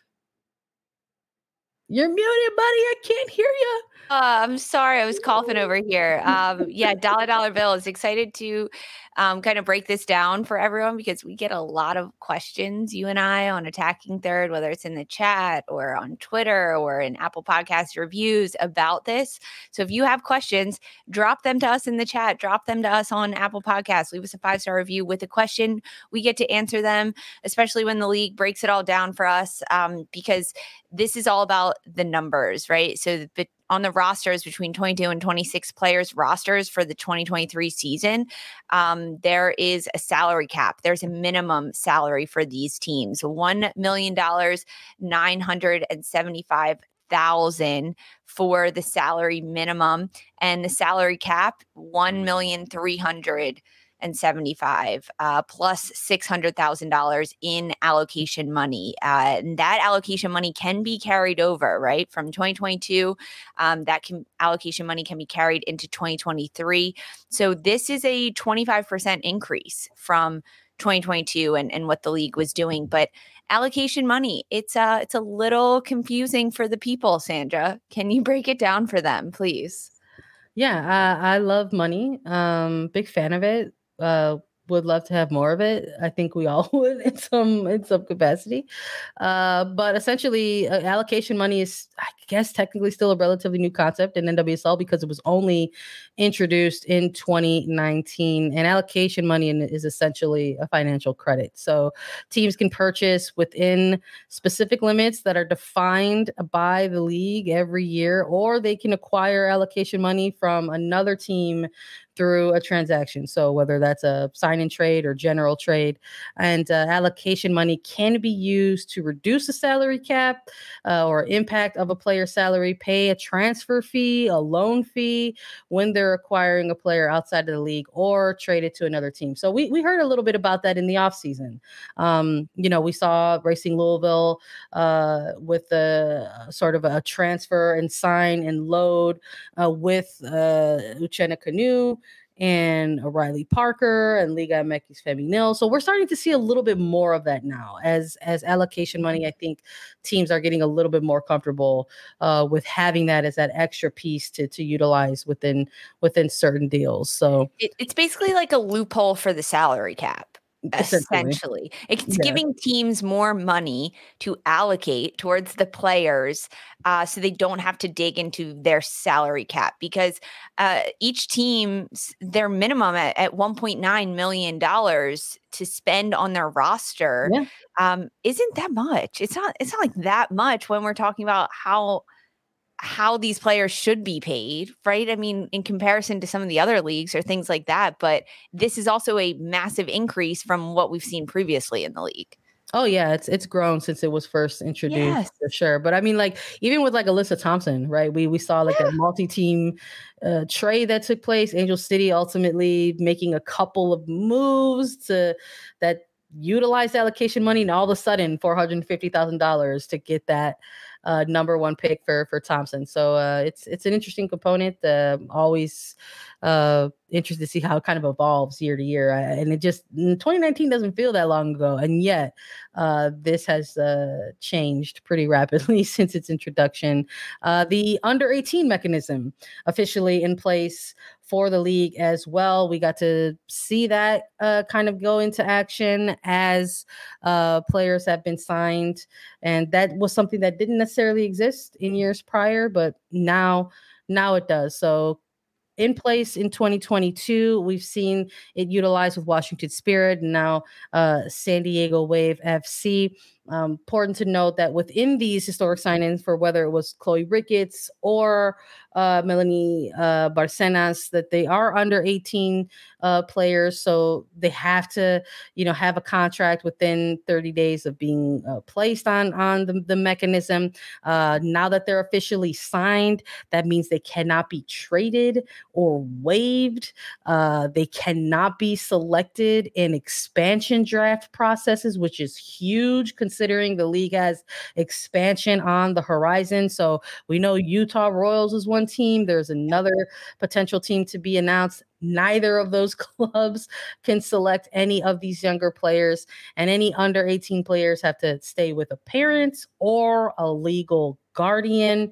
You're muted, buddy. I can't hear you. I'm sorry. I was coughing over here. Dollar bills. Excited to kind of break this down for everyone, because we get a lot of questions, you and I, on Attacking Third, whether it's in the chat or on Twitter or in Apple Podcast reviews about this. So if you have questions, drop them to us in the chat. Drop them to us on Apple Podcasts. Leave us a 5-star review with a question. We get to answer them, especially when the league breaks it all down for us, because this is all about the numbers, right? So on the rosters between 22 and 26 players rosters for the 2023 season, there is a salary cap. There's a minimum salary for these teams, $1,975,000 for the salary minimum, and the salary cap $1,375,000 plus $600,000 in allocation money. And that allocation money can be carried over, right, from 2022. Allocation money can be carried into 2023. So this is a 25% increase from 2022 and what the league was doing. But allocation money, it's a little confusing for the people. Sandra, can you break it down for them, please? Yeah, I love money. Big fan of it. Would love to have more of it. I think we all would in some capacity. But essentially, allocation money is, I guess, technically still a relatively new concept in NWSL, because it was only introduced in 2019. And allocation money is essentially a financial credit. So teams can purchase within specific limits that are defined by the league every year, or they can acquire allocation money from another team through a transaction. So whether that's a sign and trade or general trade, and allocation money can be used to reduce the salary cap or impact of a player's salary, pay a transfer fee, a loan fee when they're acquiring a player outside of the league, or trade it to another team. So we heard a little bit about that in the offseason. We saw Racing Louisville with a sort of a transfer and sign and load with Uchenna Kanu and Riley Parker and Liga MX Femenil. So we're starting to see a little bit more of that now as allocation money. I think teams are getting a little bit more comfortable with having that as that extra piece to utilize within certain deals. So it's basically like a loophole for the salary cap. Essentially, it's giving teams more money to allocate towards the players, so they don't have to dig into their salary cap, because each team's their minimum at $1.9 million to spend on their roster isn't that much. It's not like that much when we're talking about how these players should be paid, right? I mean, in comparison to some of the other leagues or things like that, but this is also a massive increase from what we've seen previously in the league. Oh yeah, it's grown since it was first introduced, for sure. But I mean, like, even with like Alyssa Thompson, right? We saw like that multi-team trade that took place. Angel City ultimately making a couple of moves that utilized allocation money, and all of a sudden $450,000 to get that number one pick for Thompson. So it's an interesting component. Always interested to see how it kind of evolves year to year. And it just 2019 doesn't feel that long ago, and yet this has changed pretty rapidly since its introduction. The under 18 mechanism officially in place for the league as well. We got to see that kind of go into action as players have been signed. And that was something that didn't necessarily exist in years prior, but now it does. So in place in 2022, we've seen it utilized with Washington Spirit, and now San Diego Wave FC. Important to note that within these historic signings, for whether it was Chloe Ricketts or Melanie Barcenas, that they are under 18 players, so they have to, have a contract within 30 days of being placed on the mechanism. Now that they're officially signed, that means they cannot be traded or waived. They cannot be selected in expansion draft processes, which is huge considering the league has expansion on the horizon. So we know Utah Royals is one team. There's another potential team to be announced. Neither of those clubs can select any of these younger players, and any under 18 players have to stay with a parent or a legal guardian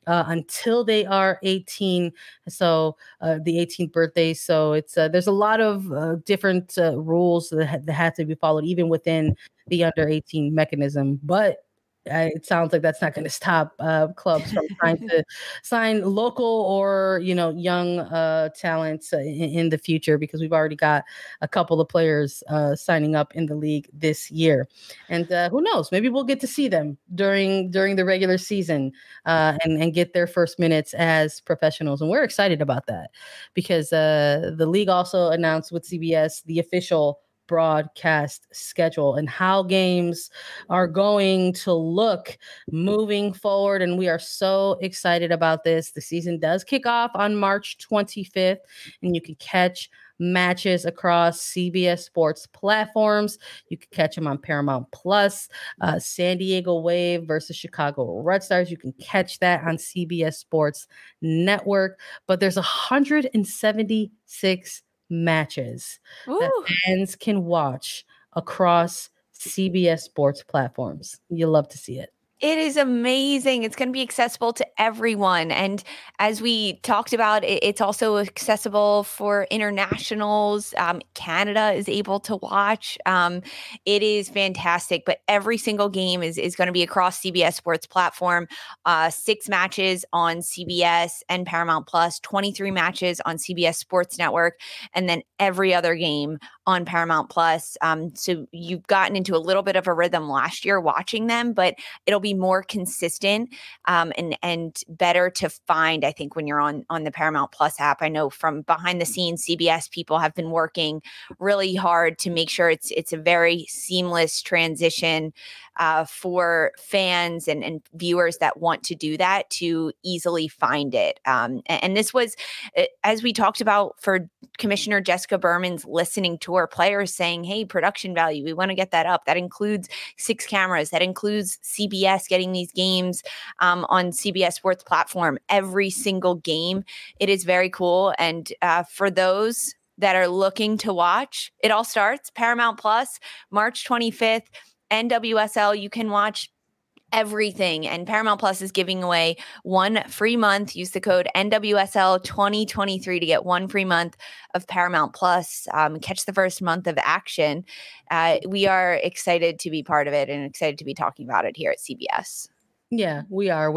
until they are 18. So the 18th birthday. So it's there's a lot of different rules that have to be followed even within the under 18 mechanism. But it sounds like that's not going to stop clubs from trying to sign local or, young talents in the future, because we've already got a couple of players signing up in the league this year. And who knows, maybe we'll get to see them during the regular season and get their first minutes as professionals. And we're excited about that, because the league also announced with CBS the official broadcast schedule and how games are going to look moving forward. And we are so excited about this. The season does kick off on March 25th, and you can catch matches across CBS Sports platforms. You can catch them on Paramount Plus. San Diego Wave versus Chicago Red Stars. You can catch that on CBS Sports Network. But there's 176 matches that fans can watch across CBS Sports platforms. You'll love to see it. It is amazing. It's going to be accessible to everyone. And as we talked about, it's also accessible for internationals. Canada is able to watch. It is fantastic. But every single game is going to be across CBS Sports platform. 6 matches on CBS and Paramount Plus, 23 matches on CBS Sports Network, and then every other game on Paramount Plus. So you've gotten into a little bit of a rhythm last year watching them, but it'll be more consistent and better to find, I think, when you're on the Paramount Plus app. I know from behind the scenes, CBS people have been working really hard to make sure it's a very seamless transition for fans and viewers that want to do that to easily find it. And this was, as we talked about, for Commissioner Jessica Berman's listening tour, players saying, hey, production value, we want to get that up. That includes 6 cameras. That includes CBS getting these games on CBS Sports platform every single game. It is very cool. And for those that are looking to watch, it all starts Paramount Plus, March 25th. NWSL, you can watch everything. And Paramount Plus is giving away 1 free month. Use the code NWSL 2023 to get 1 free month of Paramount Plus. Catch the first month of action. We are excited to be part of it and excited to be talking about it here at CBS. Yeah, we are.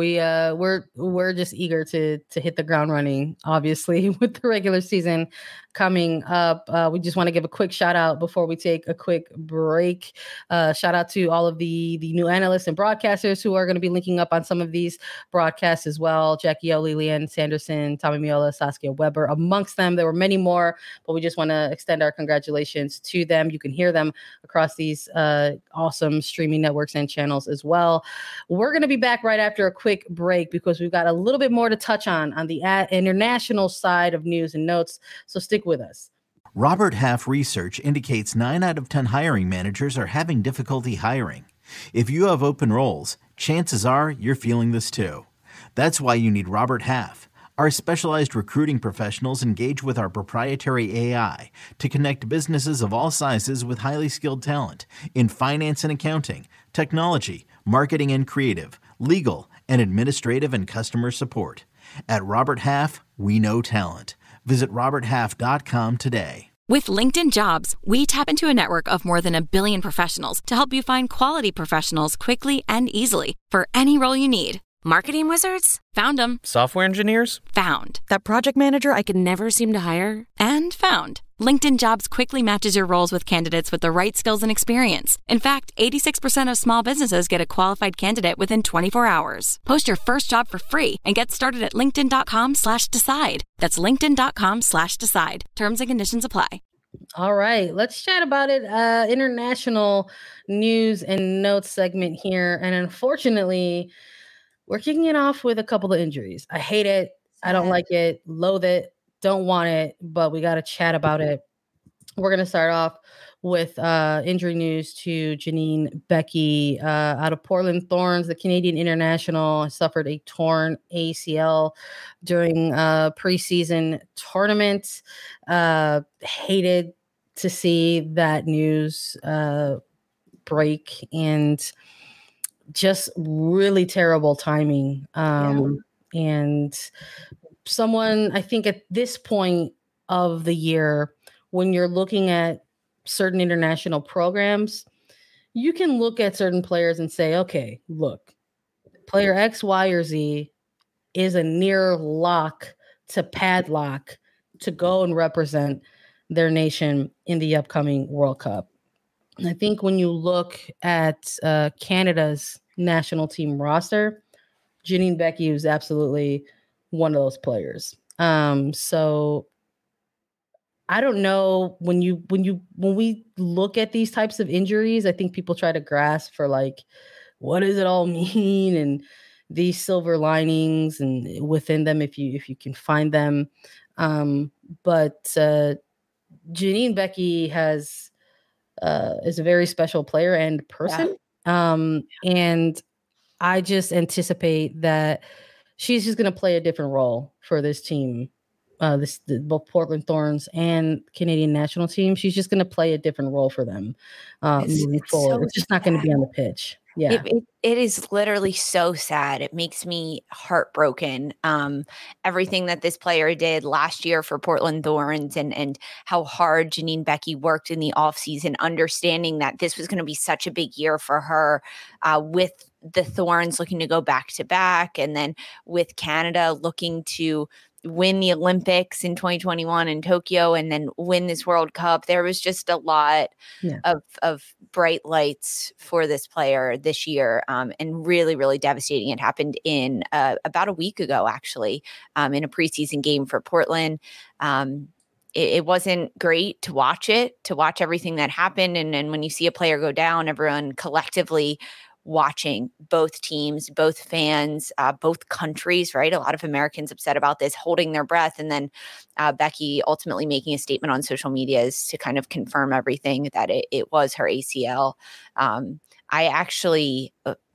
We're just eager to hit the ground running, obviously, with the regular season coming up. We just want to give a quick shout out before we take a quick break. Shout out to all of the new analysts and broadcasters who are going to be linking up on some of these broadcasts as well. Jackie O, Lillian Sanderson, Tommy Miola, Saskia Weber, amongst them. There were many more, but we just want to extend our congratulations to them. You can hear them across these awesome streaming networks and channels as well. We're going to be back right after a quick break because we've got a little bit more to touch on the international side of news and notes. So stick with us. Robert Half research indicates 9 out of 10 hiring managers are having difficulty hiring. If you have open roles, chances are you're feeling this too. That's why you need Robert Half. Our specialized recruiting professionals engage with our proprietary AI to connect businesses of all sizes with highly skilled talent in finance and accounting, technology, marketing and creative, legal, and administrative and customer support. At Robert Half, we know talent. Visit roberthalf.com today. With LinkedIn Jobs, we tap into a network of more than 1 billion professionals to help you find quality professionals quickly and easily for any role you need. Marketing wizards? Found them. Software engineers? Found. That project manager I could never seem to hire? And found. LinkedIn Jobs quickly matches your roles with candidates with the right skills and experience. In fact, 86% of small businesses get a qualified candidate within 24 hours. Post your first job for free and get started at linkedin.com/decide. That's linkedin.com/decide. Terms and conditions apply. All right, let's chat about it. International news and notes segment here. And unfortunately, we're kicking it off with a couple of injuries. I hate it. I don't like it. Loathe it. Don't want it. But we got to chat about it. We're going to start off with injury news to Janine Beckie out of Portland Thorns. The Canadian international suffered a torn ACL during a preseason tournament. Hated to see that news break, and just really terrible timing. And someone, I think at this point of the year, when you're looking at certain international programs, you can look at certain players and say, okay, look, player X, Y, or Z is a near lock to padlock to go and represent their nation in the upcoming World Cup. And I think when you look at Canada's national team roster, Janine Beckie was absolutely one of those players. So I don't know, when we look at these types of injuries, I think people try to grasp for like, what does it all mean? And these silver linings and within them, if you can find them. But Janine Beckie is a very special player and person. Yeah. And I just anticipate that she's just going to play a different role for this team. Both Portland Thorns and Canadian national team. She's just going to play a different role for them moving forward. It's just not going to be on the pitch. Yeah, it is literally so sad. It makes me heartbroken. Everything that this player did last year for Portland Thorns and how hard Janine Beckie worked in the offseason, understanding that this was going to be such a big year for her with the Thorns looking to go back to back, and then with Canada looking to win the Olympics in 2021 in Tokyo and then win this World Cup. There was just a lot of bright lights for this player this year, and really, really devastating. It happened in about a week ago, actually, in a preseason game for Portland. It wasn't great to watch everything that happened. And when you see a player go down, everyone collectively watching, both teams, both fans, both countries, right? A lot of Americans upset about this, holding their breath. And then Beckie ultimately making a statement on social media to kind of confirm everything, that it was her ACL. I actually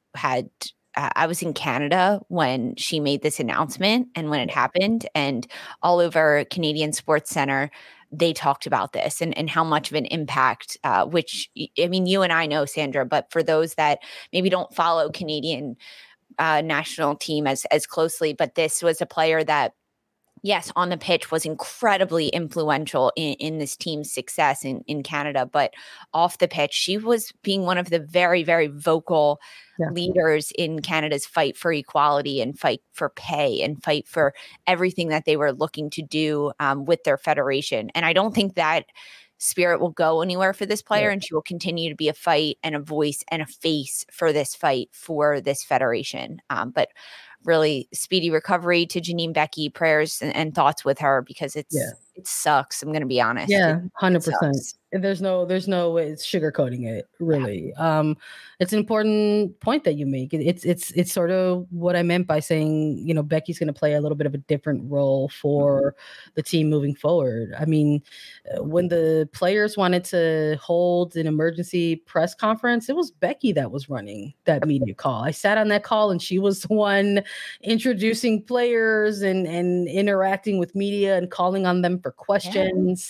I was in Canada when she made this announcement and when it happened, and all over Canadian Sports Center, they talked about this and how much of an impact, which, I mean, you and I know, Sandra, but for those that maybe don't follow Canadian national team as closely, but this was a player that, yes, on the pitch was incredibly influential in this team's success in Canada, but off the pitch, she was being one of the very, very vocal leaders in Canada's fight for equality and fight for pay and fight for everything that they were looking to do with their federation. And I don't think that spirit will go anywhere for this player, and she will continue to be a fight and a voice and a face for this fight for this federation. But really speedy recovery to Janine Beckie, prayers and thoughts with her, because it sucks. I'm going to be honest. Yeah, 100%. There's no way it's sugarcoating it, really. It's an important point that you make. It's sort of what I meant by saying, you know, Beckie's going to play a little bit of a different role for the team moving forward. I mean, when the players wanted to hold an emergency press conference, it was Beckie that was running that media call. I sat on that call, and she was the one introducing players and interacting with media and calling on them for questions.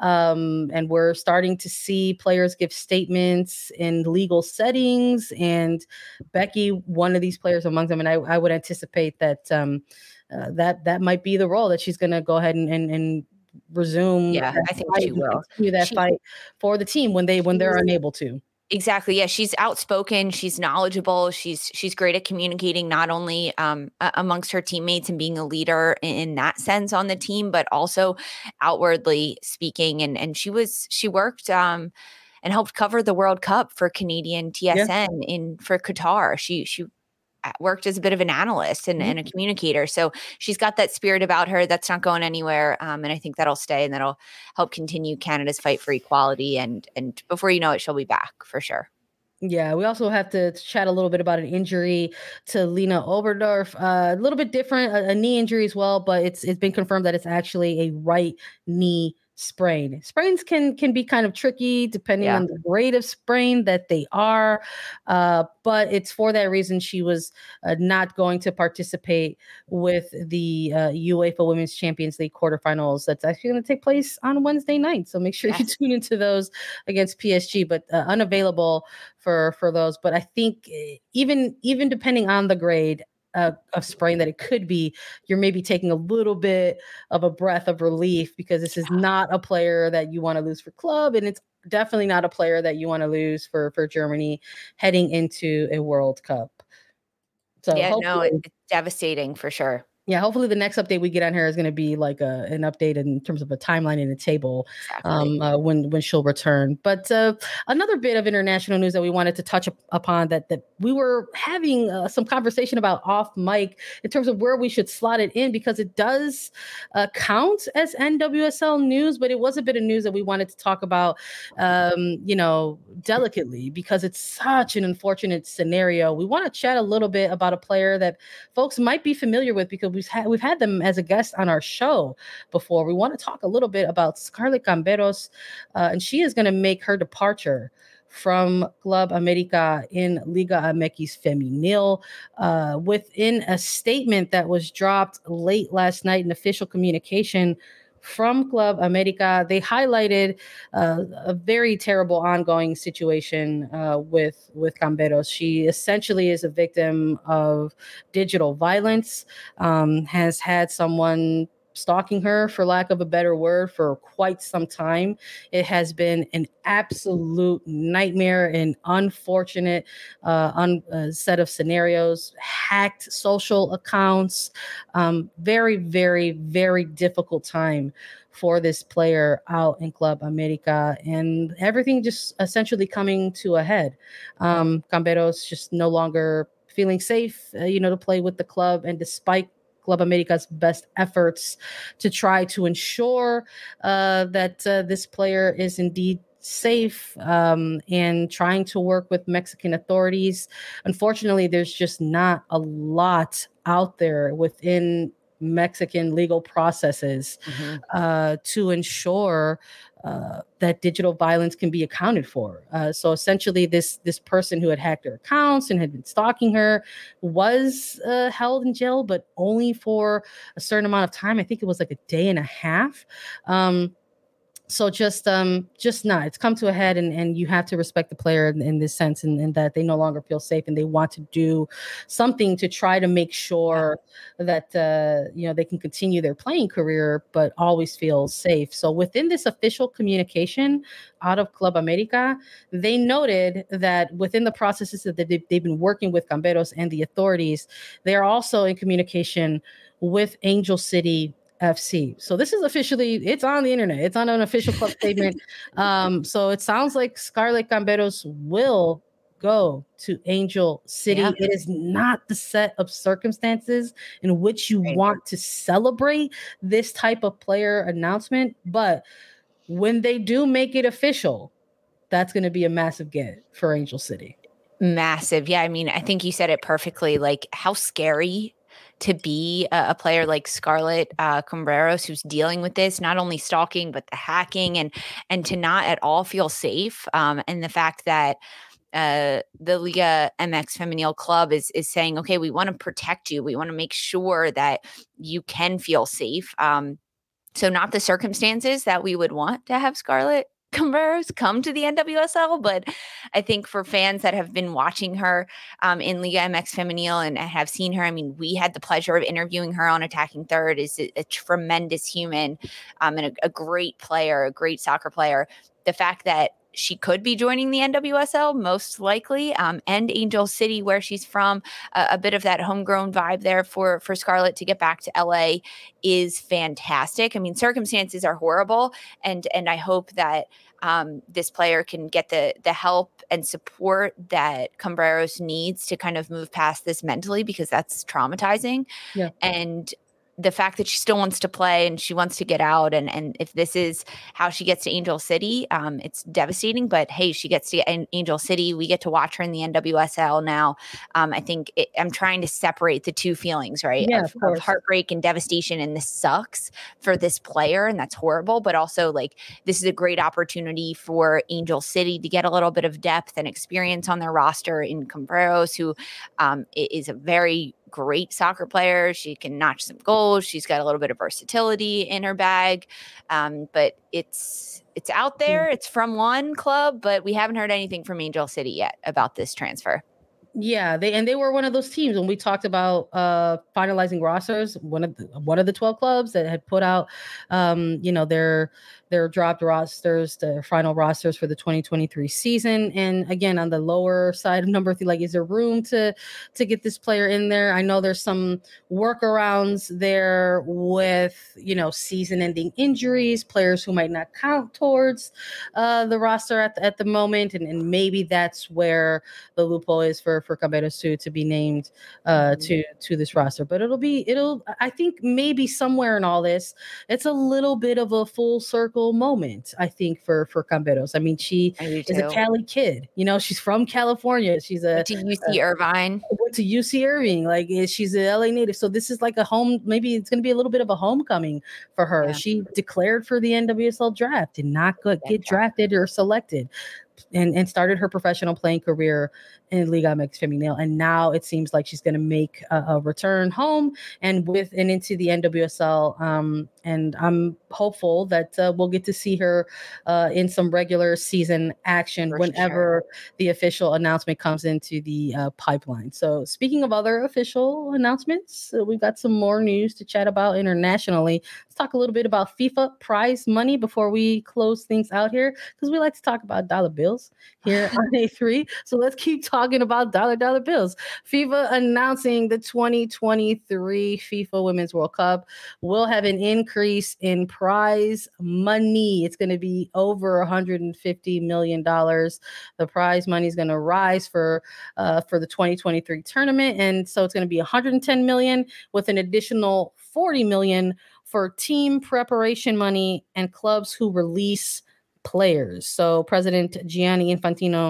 And we're starting to see players give statements in legal settings, and Beckie, one of these players among them. And I would anticipate that that might be the role that she's going to go ahead and resume. Yeah, I think she will continue that fight for the team when they're unable to. Exactly. Yeah, she's outspoken. She's knowledgeable. She's great at communicating, not only amongst her teammates and being a leader in that sense on the team, but also outwardly speaking. And she worked and helped cover the World Cup for Canadian TSN for Qatar. She worked as a bit of an analyst and a communicator. So she's got that spirit about her that's not going anywhere. And I think that'll stay, and that'll help continue Canada's fight for equality. And before you know it, she'll be back for sure. Yeah, we also have to chat a little bit about an injury to Lena Oberdorf. A little bit different, a knee injury as well, but it's been confirmed that it's actually a right knee sprain. Sprains can be kind of tricky depending on the grade of sprain that they are. But it's for that reason she was not going to participate with the UEFA Women's Champions League quarterfinals. That's actually going to take place on Wednesday night. So make sure you tune into those against PSG, but unavailable for those. But I think even depending on the grade of sprain that it could be, you're maybe taking a little bit of a breath of relief, because this is not a player that you want to lose for club, and it's definitely not a player that you want to lose for Germany heading into a World Cup. So it's devastating for sure. Yeah, hopefully the next update we get on her is going to be like an update in terms of a timeline and a table when she'll return. But another bit of international news that we wanted to touch upon that we were having some conversation about off mic in terms of where we should slot it in, because it does count as NWSL news, but it was a bit of news that we wanted to talk about, delicately, because it's such an unfortunate scenario. We want to chat a little bit about a player that folks might be familiar with, because we've had them as a guest on our show before. We want to talk a little bit about Scarlett Gamberos, and she is going to make her departure from Club America in Liga MX Femenil. Within a statement that was dropped late last night, an official communication from Club America, they highlighted a very terrible ongoing situation with Gamberos. She essentially is a victim of digital violence, has had someone stalking her, for lack of a better word, for quite some time. It has been an absolute nightmare and unfortunate set of scenarios, hacked social accounts, very, very, very difficult time for this player out in Club America, and everything just essentially coming to a head. Gamberos just no longer feeling safe, to play with the club, and despite Club America's best efforts to try to ensure that this player is indeed safe, and trying to work with Mexican authorities, unfortunately, there's just not a lot out there within Mexican legal processes to ensure that digital violence can be accounted for. So essentially, this person who had hacked her accounts and had been stalking her was held in jail, but only for a certain amount of time. I think it was like a day and a half. So just not. It's come to a head, and you have to respect the player in this sense, and that they no longer feel safe, and they want to do something to try to make sure that they can continue their playing career, but always feel safe. So within this official communication out of Club America, they noted that within the processes that they've been working with Camberos and the authorities, they are also in communication with Angel City FC. So this is officially, it's on the internet. It's on an official club statement. So it sounds like Scarlet Camberos will go to Angel City. Yeah. It is not the set of circumstances in which you want to celebrate this type of player announcement, but when they do make it official, that's going to be a massive get for Angel City. Massive. Yeah. I mean, I think you said it perfectly. Like, how scary to be a player like Scarlet Camberos, who's dealing with this, not only stalking, but the hacking, and to not at all feel safe. And the fact that the Liga MX Femenil Club is saying, okay, we want to protect you. We want to make sure that you can feel safe. So not the circumstances that we would want to have Scarlet Camberos come to the NWSL, but I think for fans that have been watching her in Liga MX Femenil and have seen her, I mean, we had the pleasure of interviewing her on Attacking Third. Is a tremendous human and a great player, a great soccer player. The fact that she could be joining the NWSL, most likely, and Angel City, where she's from, a bit of that homegrown vibe there for Scarlett to get back to LA is fantastic. I mean, circumstances are horrible, and I hope that this player can get the help and support that Camberos needs to kind of move past this mentally, because that's traumatizing. Yeah. And the fact that she still wants to play and she wants to get out, and if this is how she gets to Angel City, it's devastating. But hey, she gets to Angel City. We get to watch her in the NWSL now. I think I'm trying to separate the two feelings, right? Yeah, of heartbreak and devastation, and this sucks for this player, and that's horrible. But also, like, this is a great opportunity for Angel City to get a little bit of depth and experience on their roster in Camberos, who is a very great soccer player. She can notch some goals. She's got a little bit of versatility in her bag. But it's out there. It's from one club, but we haven't heard anything from Angel City yet about this transfer. Yeah, they were one of those teams when we talked about finalizing rosters. One of the 12 clubs that had put out, their dropped rosters, their final rosters for the 2023 season. And again, on the lower side of number 3, like, is there room to get this player in there? I know there's some workarounds there with, season-ending injuries, players who might not count towards the roster at the moment, and maybe that's where the loophole is for Camberos to be named to this roster. But I think maybe somewhere in all this, it's a little bit of a full circle moment, I think, for Camberos. I mean, she is a Cali kid. She's from California. She's went to UC Irvine. Went to UC Irvine. Like, she's a LA native. So this is like a home. Maybe it's going to be a little bit of a homecoming for her. Yeah. She declared for the NWSL draft, did not get drafted or selected, and started her professional playing career in Liga MX Femenil. And now it seems like she's going to make a return home and into the NWSL. And I'm hopeful that we'll get to see her in some regular season action whenever the official announcement comes into the pipeline. So speaking of other official announcements, we've got some more news to chat about internationally. Let's talk a little bit about FIFA prize money before we close things out here, because we like to talk about dollar bills here on A3. So let's keep talking about dollar bills. FIFA announcing the 2023 FIFA Women's World Cup will have an increase in prize money. It's going to be over $150 million. The prize money is going to rise for the 2023 tournament, and so it's going to be $110 million with an additional $40 million for team preparation money and clubs who release players. So President Gianni Infantino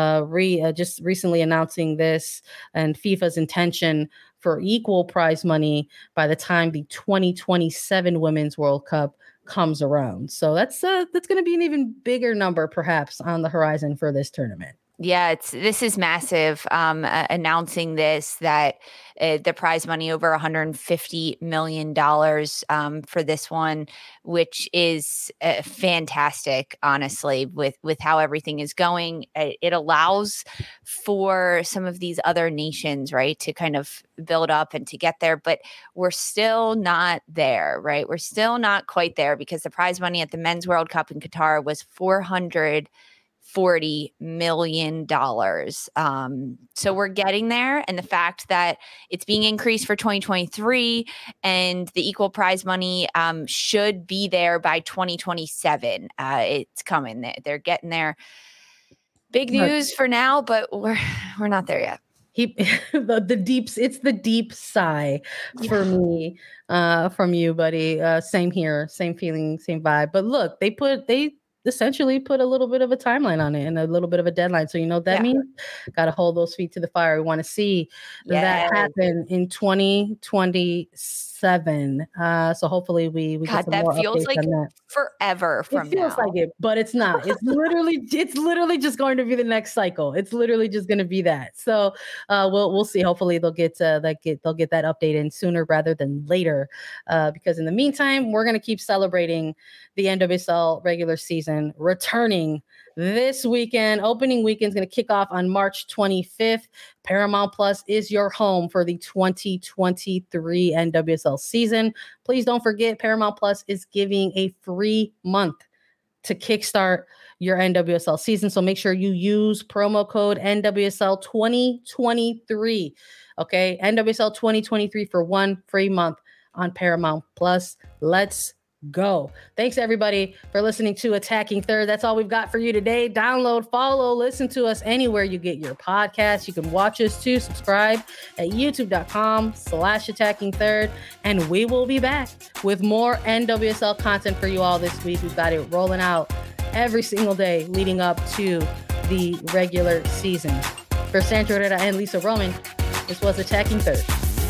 just recently announcing this, and FIFA's intention for equal prize money by the time the 2027 Women's World Cup comes around. So that's going to be an even bigger number perhaps on the horizon for this tournament. Yeah, this is massive. Announcing this, that the prize money over $150 million for this one, which is fantastic, honestly, with how everything is going. It allows for some of these other nations, right, to kind of build up and to get there. But we're still not there, right? We're still not quite there, because the prize money at the Men's World Cup in Qatar was $440 million. So we're getting there. And the fact that it's being increased for 2023 and the equal prize money should be there by 2027. It's coming. They're getting there. Big news for now, but we're not there yet. It's the deep sigh for me from you, buddy. Same here, same feeling, same vibe. But look, they essentially put a little bit of a timeline on it and a little bit of a deadline. So, that means got to hold those feet to the fire. We want to see that happen in 2027. So hopefully we get some more feels updates like on that. Forever from now. It feels like it, but it's not. It's literally just going to be the next cycle. It's literally just going to be that. So we'll see. Hopefully they'll get that update in sooner rather than later. Because in the meantime, we're going to keep celebrating the NWSL regular season returning this weekend. Opening weekend is going to kick off on March 25th. Paramount Plus is your home for the 2023 NWSL season. Please don't forget, Paramount Plus is giving a free month to kickstart your NWSL season. So make sure you use promo code NWSL 2023. Okay, NWSL 2023 for one free month on Paramount Plus. Let's go. Thanks everybody for listening to Attacking Third. That's all we've got for you today. Download, follow, listen to us anywhere you get your podcasts. You can watch us too. Subscribe at youtube.com/Attacking Third. And we will be back with more NWSL content for you all this week. We've got it rolling out every single day leading up to the regular season. For Sandra Herrera and Lisa Roman, this was Attacking Third.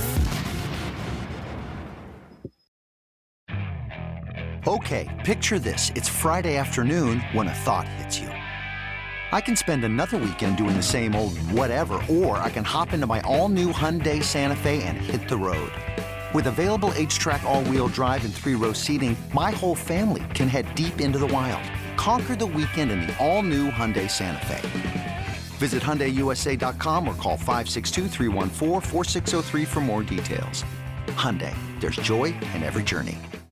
Okay, picture this. It's Friday afternoon when a thought hits you. I can spend another weekend doing the same old whatever, or I can hop into my all-new Hyundai Santa Fe and hit the road. With available H-Track all-wheel drive and 3-row seating, my whole family can head deep into the wild. Conquer the weekend in the all-new Hyundai Santa Fe. Visit HyundaiUSA.com or call 562-314-4603 for more details. Hyundai, there's joy in every journey.